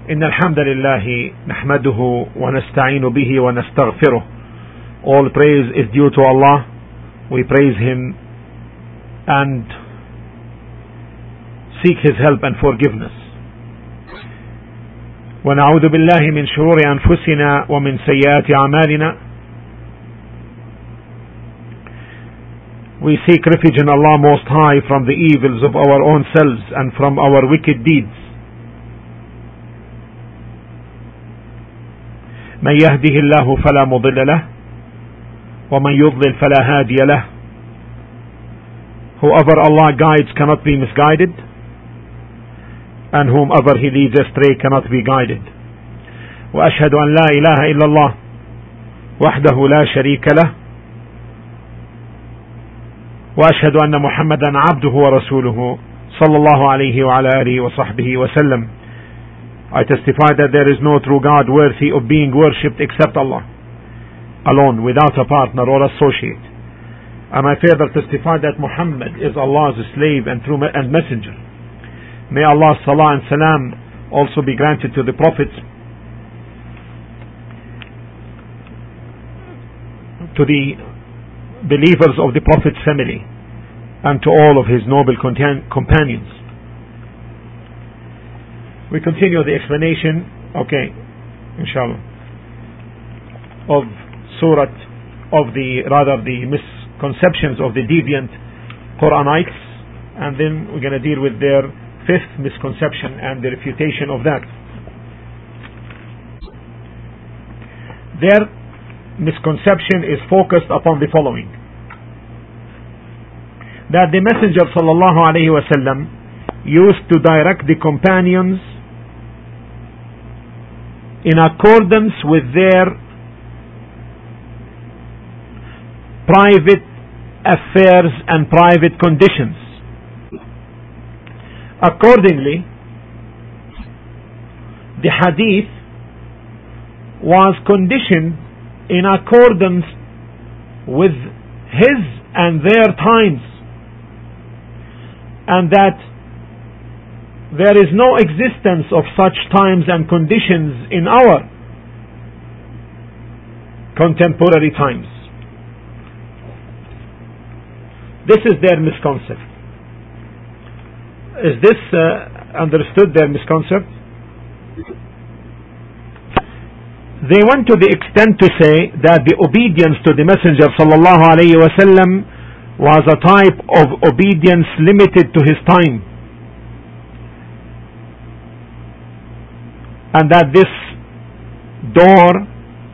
إن الحمد لله نحمده ونستعين به ونستغفره. All praise is due to Allah. We praise Him and seek His help and forgiveness. ونعوذ بالله من شرور أنفسنا ومن سيئات أعمالنا. We seek refuge in Allah Most High from the evils of our own selves and from our wicked deeds. من يهده الله فلا مضل له ومن يضلل فلا هادي له. Whoever Allah guides cannot be misguided, and whomever He leads astray cannot be guided. وأشهد أن لا إله إلا الله وحده لا شريك له وأشهد أن محمدا عبده ورسوله صلى الله عليه وعلى آله وصحبه وسلم. I testify that there is no true God worthy of being worshipped except Allah alone, without a partner or associate. And I further testify that Muhammad is Allah's slave and true and messenger. May Allah's salah and salam also be granted to the prophets, to the believers of the Prophet's family, and to all of his noble companions. We continue the explanation, inshallah, of Surah, the misconceptions of the deviant Quranites, and then we're going to deal with their fifth misconception and the refutation of that. Their misconception is focused upon the following: that the Messenger sallallahu alaihi wasallam used to direct the companions in accordance with their private affairs and private conditions. Accordingly, the hadith was conditioned in accordance with his and their times, and that there is no existence of such times and conditions in our contemporary times. This is their misconception. Is this understood, their misconception? They went to the extent to say that the obedience to the Messenger sallallahu alaihi wasallam was a type of obedience limited to his time, and that this door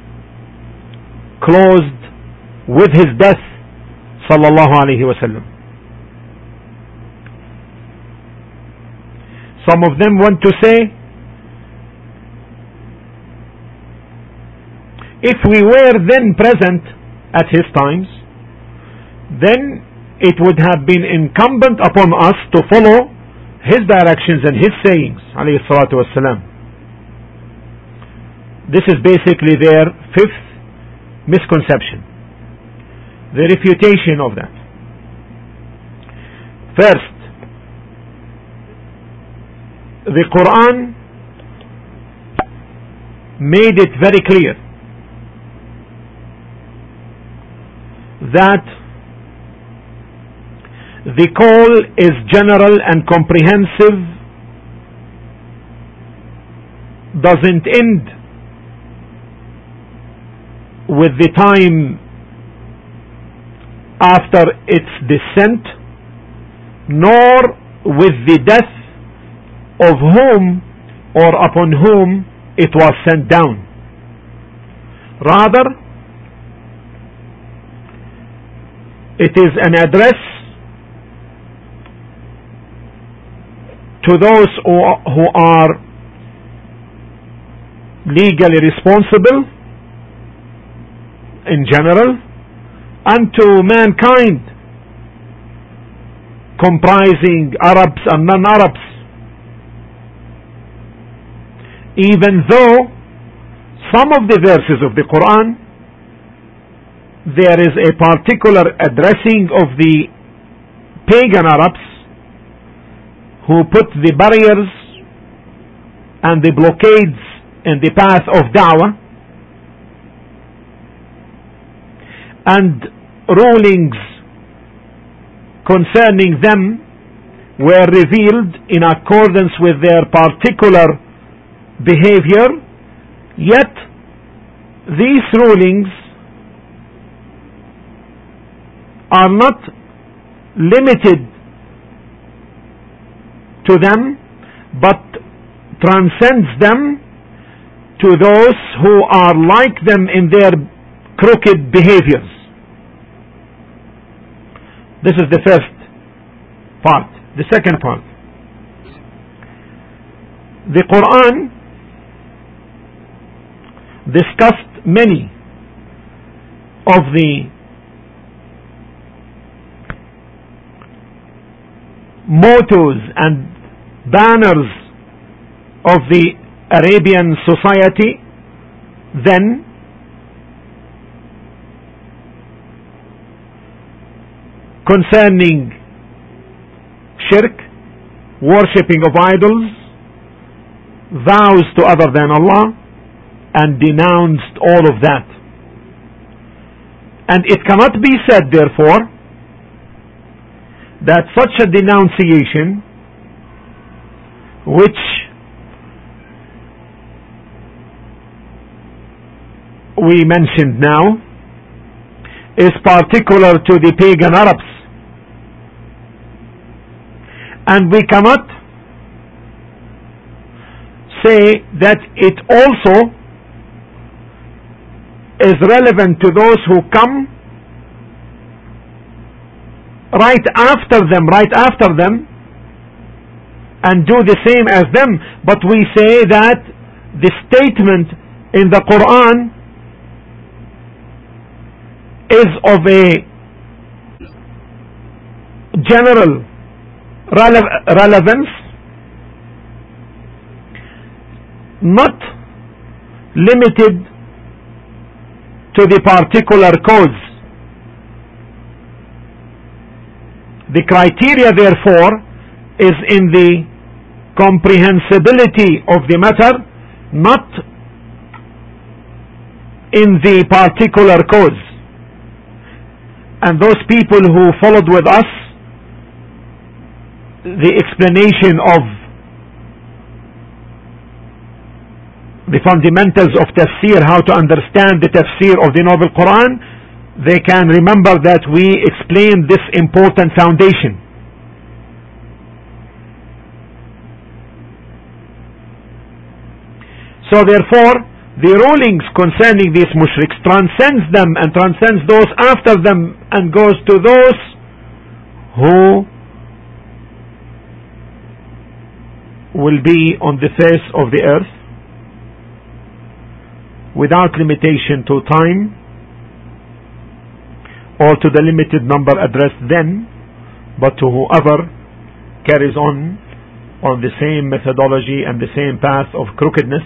closed with his death sallallahu alaihi wasallam. Some of them want to say, if we were then present at his times, then it would have been incumbent upon us to follow his directions and his sayings, alayhi salatu wassalam. This is basically their fifth misconception, the refutation of that. First, the Quran made it very clear that the call is general and comprehensive, doesn't end with the time after its descent, nor with the death of whom or upon whom it was sent down. Rather, it is an address to those who are legally responsible in general, and to mankind, comprising Arabs and non-Arabs. Even though some of the verses of the Quran, there is a particular addressing of the pagan Arabs who put the barriers and the blockades in the path of da'wah, and rulings concerning them were revealed in accordance with their particular behavior, yet these rulings are not limited to them, but transcends them to those who are like them in their crooked behaviors. This is the first part. The second part, the Quran discussed many of the mottos and banners of the Arabian society then, concerning shirk, worshipping of idols, vows to other than Allah, and denounced all of that. And it cannot be said, therefore, that such a denunciation, which we mentioned now, is particular to the pagan Arabs. And we cannot say that it also is relevant to those who come right after them and do the same as them. But we say that the statement in the Quran is of a general relevance, not limited to the particular cause. The criteria, therefore, is in the comprehensibility of the matter, not in the particular cause. And those people who followed with us the explanation of the fundamentals of tafsir, how to understand the tafsir of the Noble Quran, they can remember that we explained this important foundation. So therefore, the rulings concerning these mushriks transcends them and transcends those after them and goes to those who will be on the face of the earth without limitation to time or to the limited number addressed then, but to whoever carries on the same methodology and the same path of crookedness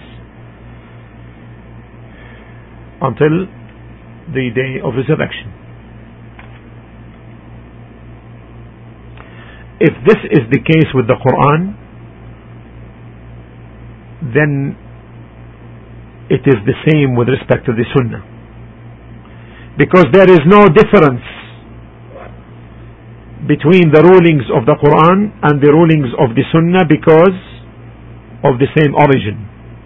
until the day of resurrection. If this is the case with the Quran, then it is the same with respect to the Sunnah, because there is no difference between the rulings of the Quran and the rulings of the Sunnah because of the same origin.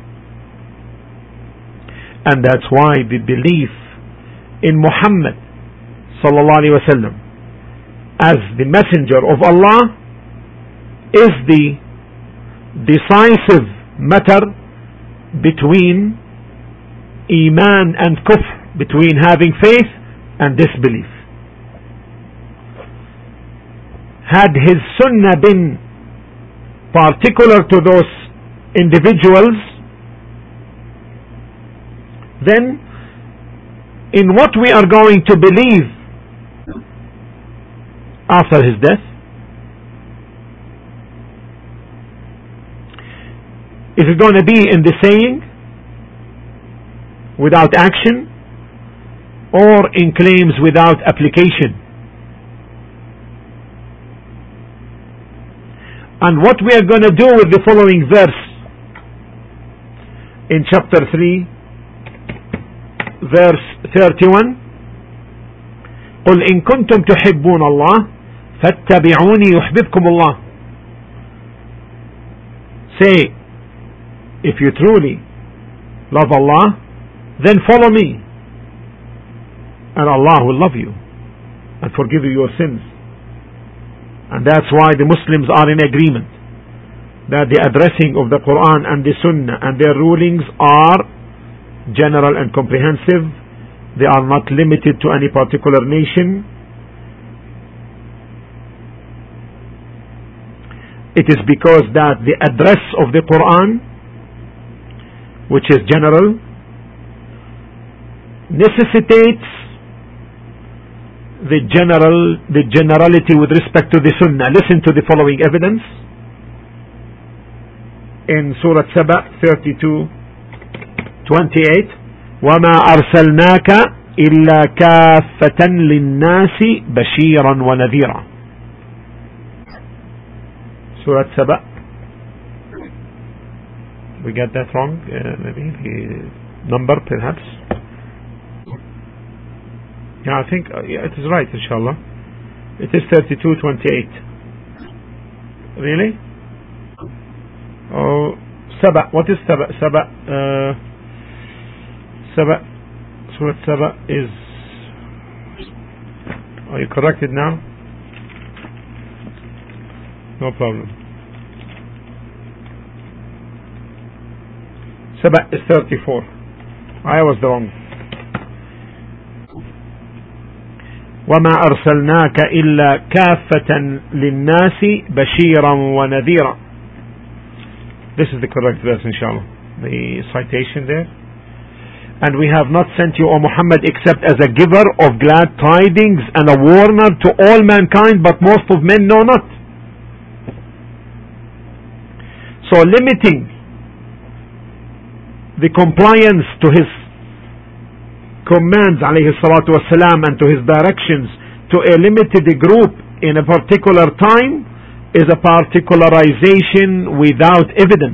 And that's why the belief in Muhammad sallallahu alaihi wasallam as the messenger of Allah is the decisive matter between Iman and Kufr, between having faith and disbelief. Had his Sunnah been particular to those individuals, then in what we are going to believe after his death? Is it going to be in the saying without action, or in claims without application? And what we are going to do with the following verse in chapter 3 verse 31, قل إن كنتم تحبون الله فاتبعوني يحببكم الله. Say, if you truly love Allah, then follow me, and Allah will love you and forgive you your sins. And that's why the Muslims are in agreement that the addressing of the Quran and the Sunnah and their rulings are general and comprehensive. They are not limited to any particular nation. It is because that the address of the Quran, which is general, necessitates the generality with respect to the Sunnah. Listen to the following evidence in Surah Saba 32:28. وَمَا أَرْسَلْنَاكَ إِلَّا كَافَّةً لِلنَّاسِ بَشِيرًا وَنَذِيرًا. Surah Saba. We got that wrong, maybe the number perhaps. Yeah, I think it is right, inshallah. It is 32:28. Really? Oh, Saba. What is Saba? Saba. Saba. Surah Saba is. Are you corrected now? No problem. Saba is 34. I was wrong. وما أرسلناك إلا كافة للناس بشيرا ونذيرا. This is the correct verse, inshallah. The citation there. And we have not sent you, O Muhammad, except as a giver of glad tidings and a warner to all mankind, but most of men know not. So limiting the compliance to his commands, alayhi salatu wasalam, and to his directions to a limited group in a particular time is a particularization without evidence,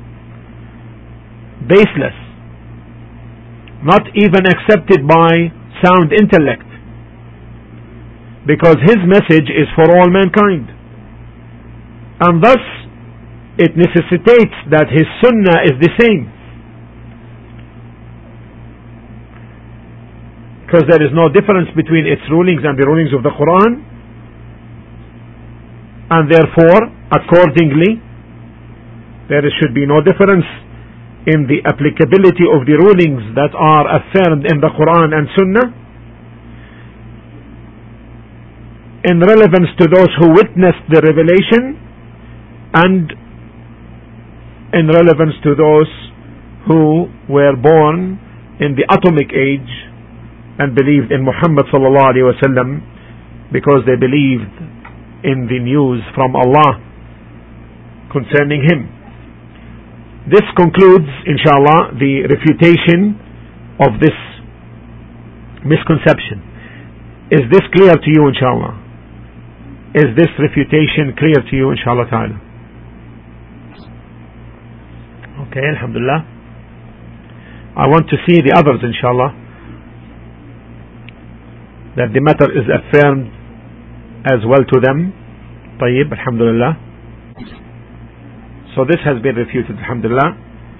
baseless, not even accepted by sound intellect, because his message is for all mankind, and thus it necessitates that his sunnah is the same, because there is no difference between its rulings and the rulings of the Quran, and therefore accordingly there should be no difference in the applicability of the rulings that are affirmed in the Quran and Sunnah in relevance to those who witnessed the revelation and in relevance to those who were born in the atomic age and believed in Muhammad sallallahu alaihi wasallam because they believed in the news from Allah concerning him. This concludes, inshallah, the refutation of this misconception. Is this clear to you, inshallah? Is this refutation clear to you, inshallah ta'ala? Okay, alhamdulillah. I want to see the others, inshallah, that the matter is affirmed as well to them. Tayyib, alhamdulillah. So this has been refuted, alhamdulillah.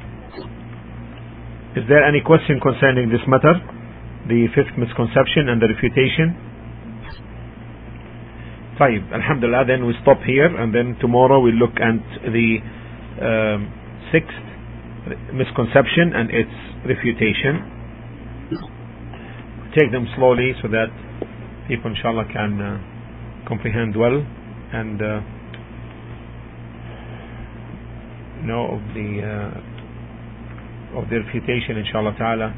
Is there any question concerning this matter, the fifth misconception and the refutation? Tayyib, alhamdulillah. Then we stop here, and then tomorrow we look at the sixth misconception and its refutation. Take them slowly so that people, inshallah, can comprehend well and know of the refutation, inshallah ta'ala,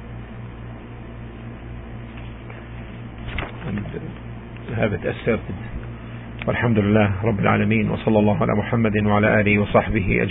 and have it asserted. Walhamdulillah Rabbil Alameen, wa sallallahu ala Muhammadin wa ala alihi wa sahbihi ajma'in.